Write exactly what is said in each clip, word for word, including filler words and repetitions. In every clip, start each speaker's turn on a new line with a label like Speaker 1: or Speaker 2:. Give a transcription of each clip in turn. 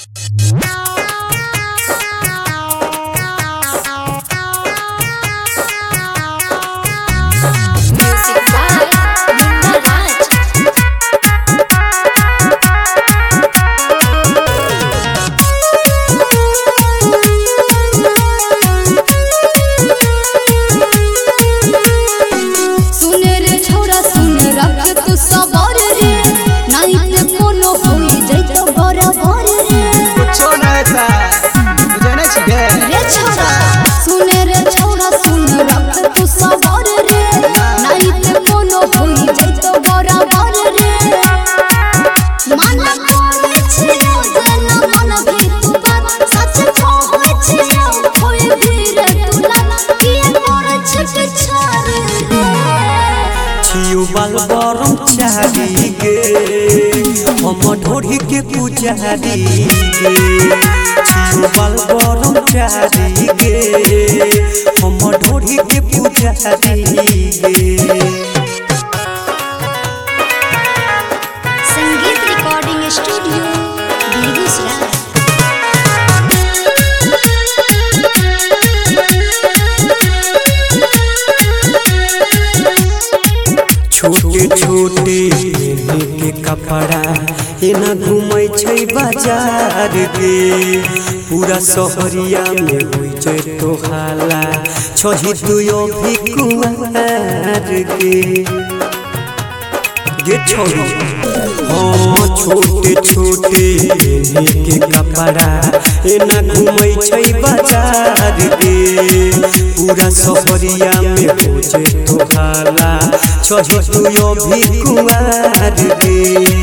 Speaker 1: बाल गरम चारी गे हम ढोरी के पुजारी गे बाल गरम चारी गे हम ढोरी के पुजारी गे।
Speaker 2: संगीत रिकॉर्डिंग स्टूडियो बेगूसराय।
Speaker 1: छोटे छोटे के कपड़ा एना घूमै छै बाजार गे पूरा शहरिया में होई छै तो हाला छही दुयो भी कुंवार गे गे छोरी हाँ छोटे छोटे के कपड़ा एना घूमै छै बाजार गे पूरा शहरिया में होई छै तो हाला छही दुयो भी कुंवार गे।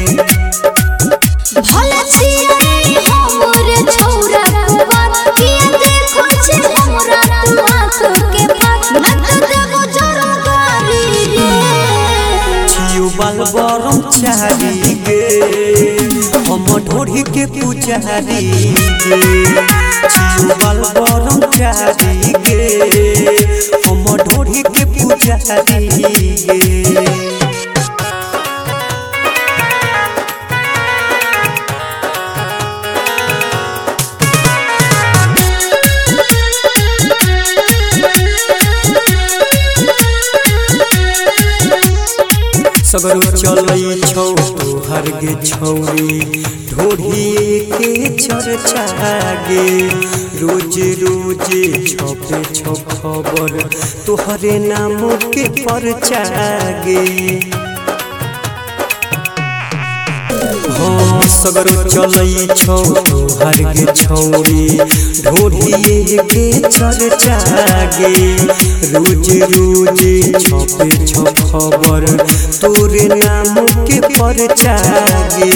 Speaker 2: भला छियै हमर छौरा कुंवार किया देखो छै हमरा तू आंख के पास नत देबो जरा गारी रे।
Speaker 1: छियो बाल गरम चारी गे हम ढोरी के पुजारी गे छियो बाल गरम चारी गे हम ढोरी के पुजारी गे। सगरो चलै छौ तोहर गे छौरी ढोरी के चर्चा गे रोज रोज छपे छौ खबर तोहरे नाम के परचा गे। हाँ सगरो चलै छौ तोहर गे छौरी ढोरी के चर्चा गे रोज रोज छपे छौ खबर तोरे नाम के परचा गे।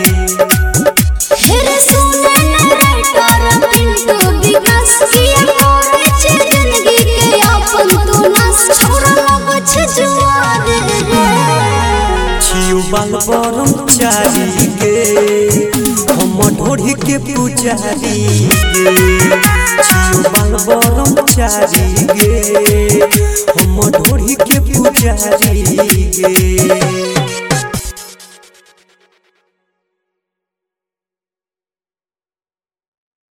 Speaker 2: हेरे सुने न राइटर पिंटू विकास किया करे छै जिंदगी के अपन तू नास छोरा लग छै जुआर रे।
Speaker 1: छियो बाल गरम चारी गे हम ढोरी के पुजारी गे छियो बाल गरम चारी गे हम ढोरी के पुजारी गे।